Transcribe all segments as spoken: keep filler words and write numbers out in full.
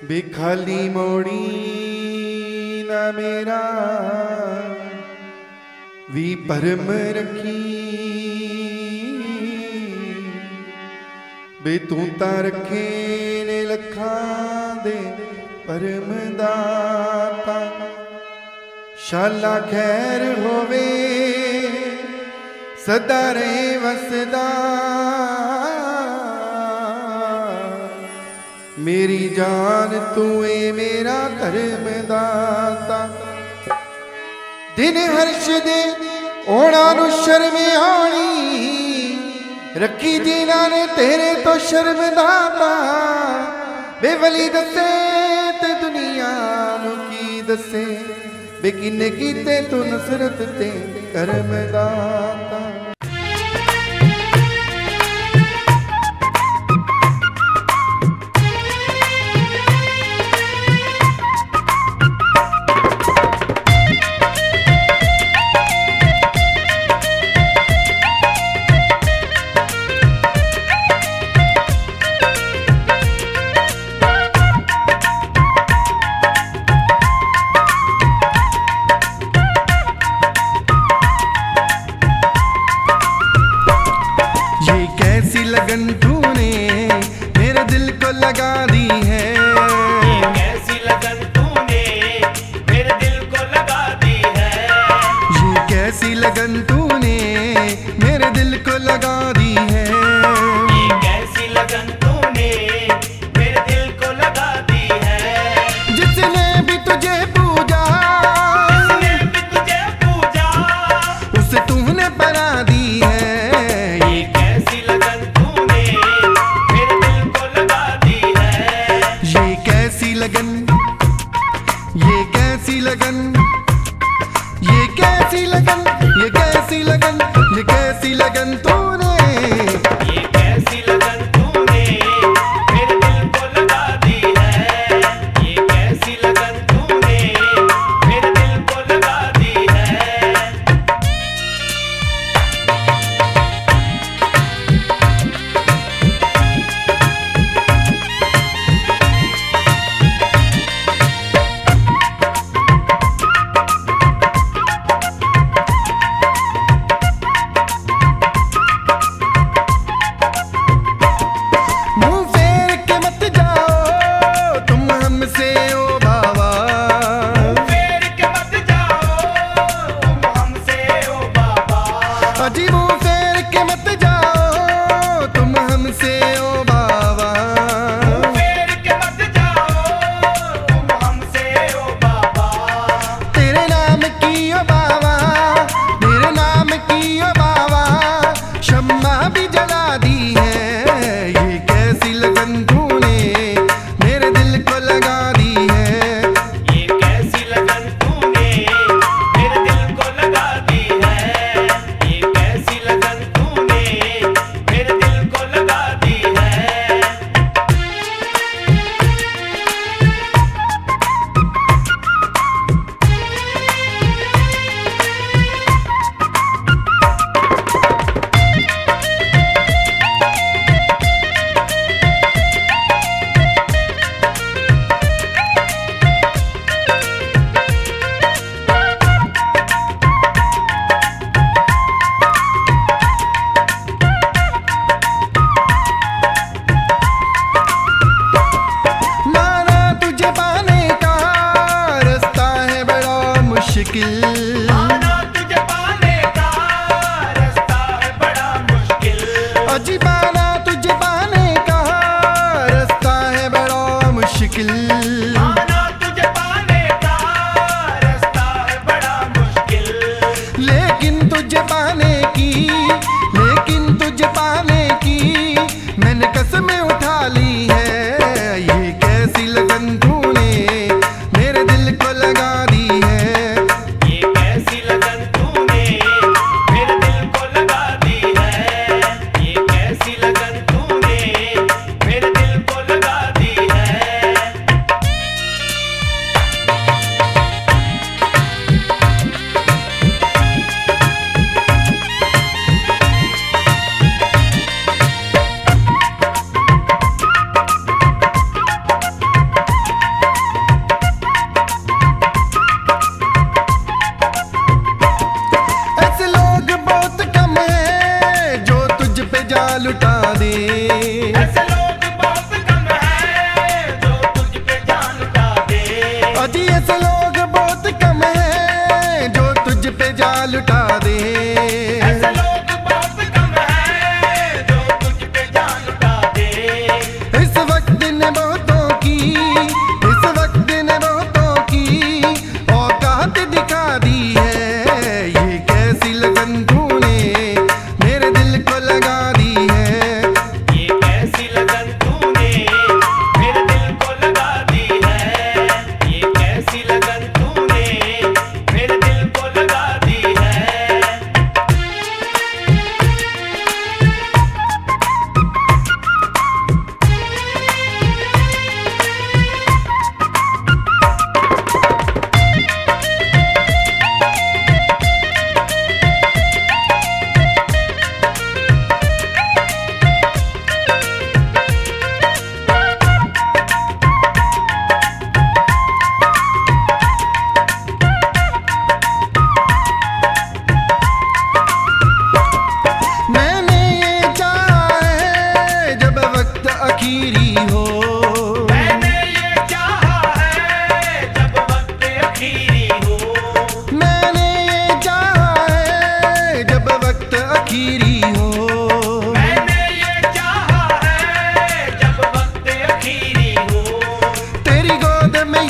भी खाली मोड़ी ना मेरा भी परम रखी बे तू ता रखे ने लखा दे परम दाता शाला खैर होवे सदा रहे वसदा मेरी जान तू ए मेरा धर्म दाता दिन हर्ष दे ओणा नु शर्म आनी रखी जीना ने तेरे तो शर्म दाता बेवली दसे ते दुनिया नु की दसे बेकिने कीते तू नसरत ते करम दाता लगन तूने मेरे दिल को लगा दी है ये कैसी लगन तूने मेरे दिल को लगा दी है ये कैसी लगन तूने मेरे दिल को लगा दी है ये कैसी लगन तूने मेरे दिल को लगा दी है जिसने भी तुझे पूजा जिसने भी तुझे पूजा उसे तूने बना दी है ये कैसी लगन लगन ये कैसी लगन ये कैसी लगन ये कैसी लगन ये कैसी लगन तूने ये कैसी लगन तूने मेरे दिल को लगा दी है ये कैसी लगन तूने मेरे दिल को लगा दी है जी मुँह फेर के मत जाओ तुम हमसे ओ बाबा फेर के मत जाओ तुम हमसे ओ बाबा तेरे नाम की ओ बाबा तेरे नाम की ओ बाबा शम्मा भी जला दी है ये कैसी लगन तूने मेरे दिल को लगा दी है ये कैसी लगन तूने मेरे दिल को लगा दी है कैसी लगन तूने मेरे दिल को लगा दी है मुश्किल आना तुझे पाने का रास्ता है बड़ा मुश्किल अजी पाना तुझे पाने का रास्ता है बड़ा मुश्किल आना तुझे पाने का रास्ता है बड़ा मुश्किल लेकिन तुझे पाने की लेकिन तुझे पाने की मैंने कसमें उठा ली है ये कैसी लगन तूने मेरे दिल को लगा दी है कैसी लगन तूने मेरे दिल को लगा दी है ये कैसी लगन तूने मेरे दिल को लगा दी है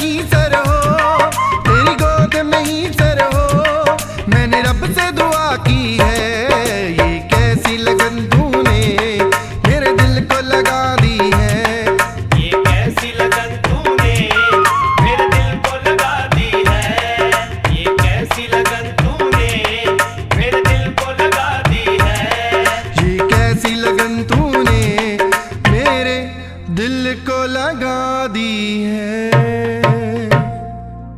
ही सर हो, तेरी गोद में ही सर हो, मैंने रब से दुआ की है। ये कैसी लगन तूने मेरे दिल को लगा दी है, ये कैसी लगन तूने मेरे दिल को लगा दी है। ये कैसी लगन तूने मेरे दिल को लगा दी है। ये कैसी लगन तूने मेरे दिल को लगा दी है।